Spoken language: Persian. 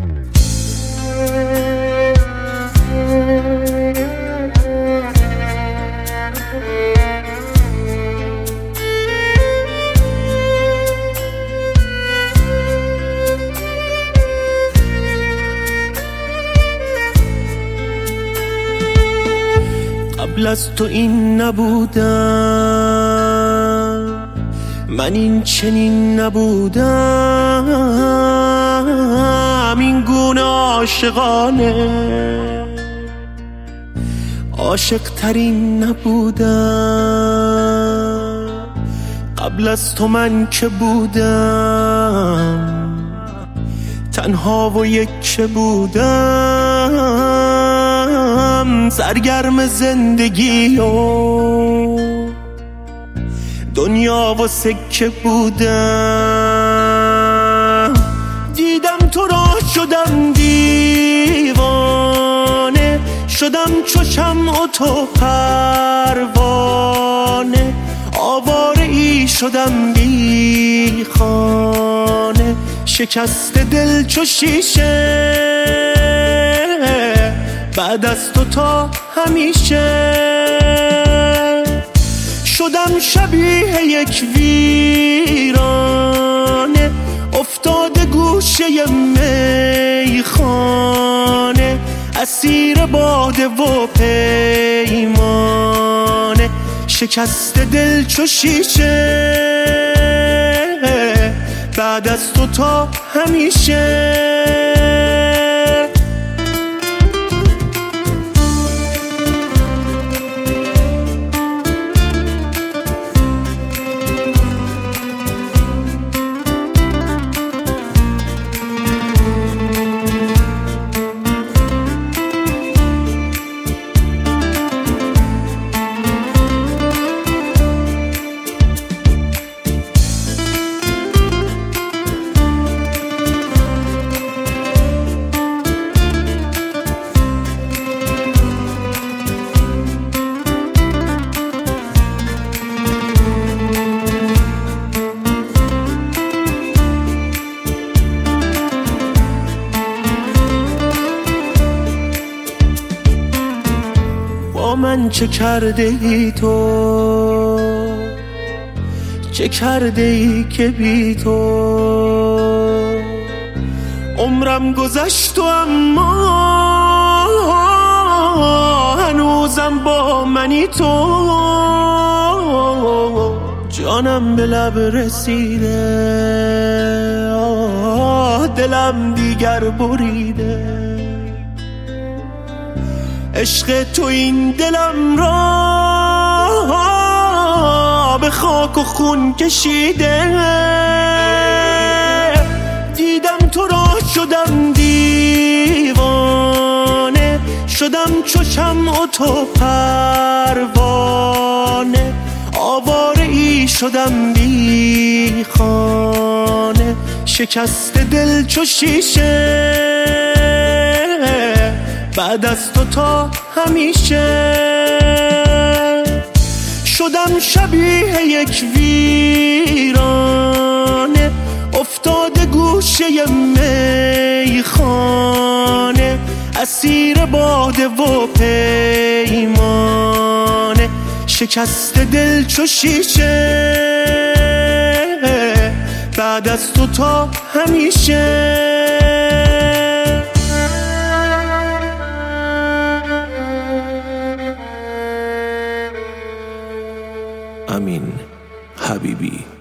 قبل از تو این نبودم، من این چنین نبودم، این گونه عاشقانه عاشق ترین نبودم. قبل از تو من که بودم، تنها و یک بودم، سرگرم زندگی و دنیا و سکه بودم. دیدم تو را شدم دیوانه، شدم چو شمع و تو پروانه، آواره ای شدم بی خانه، شکست دل چو شیشه، بعد از تو تا همیشه. شدم شبیه یک ویرانه، افتاده گوشه میخانه، اسیر باده و پیمانه، شکست دل چو شیشه، بعد از تو تا همیشه. من چه کرده ای تو، چه کرده ای که بی تو عمرم گذشت و اما هنوزم با منی تو. جانم به لب رسیده، دلم دیگر بریده، عشق تو این دلم را به خاک و خون کشیده. دیدم تو را شدم دیوانه، شدم چو شمع و تو پروانه، آواره ای شدم بی خانه، شکست دل چو شیشه، بعد از تو تا همیشه. شدم شبیه یک ویرانه، افتاده گوشه میخانه، اسیر باده و پیمانه، شکست دل چو شیشه، بعد از تو تا همیشه. امین حبیبی.